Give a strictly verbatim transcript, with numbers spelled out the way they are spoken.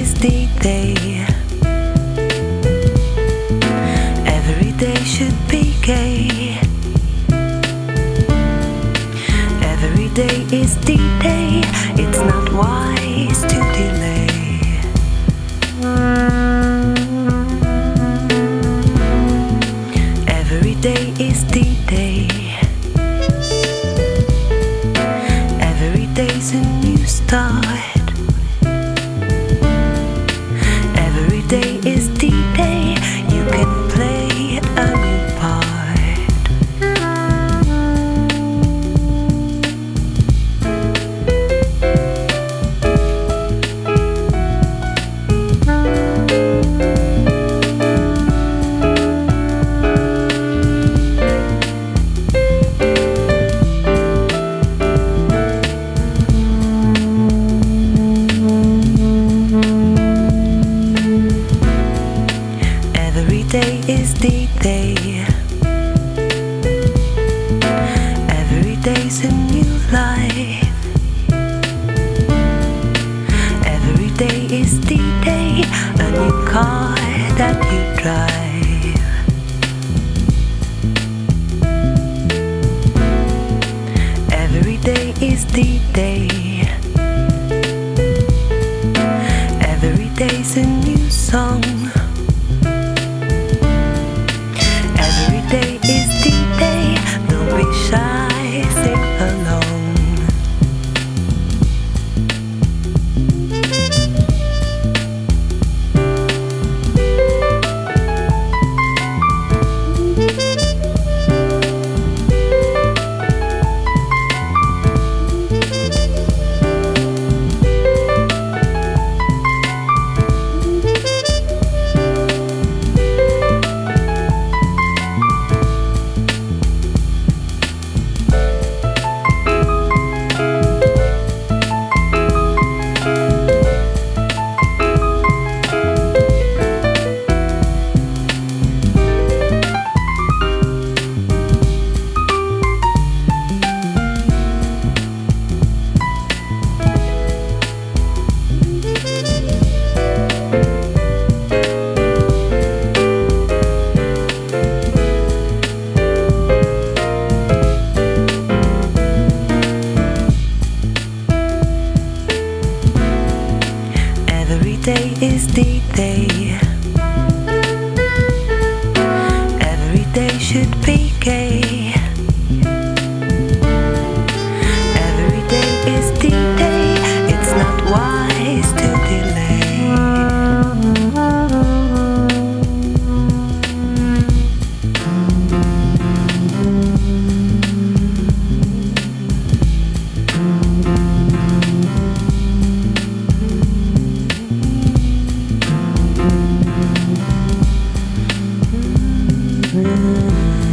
is D-Day. Every day should be gay. Every day is D-Day. It's not wise to delay. Every day is D-Day. Every day's a new start. Every day is D-Day. You can play a new part. Every day is D-Day. Every day's a new life. Every day is D-Day, a new car that you drive. Every day is D-Day. Every day's a new song. Every day is D-Day. Don't be shy, sing along. Every day is D-Day. Every day should be gay. Every day is D-Day. It's not wise to delay. Mm-hmm.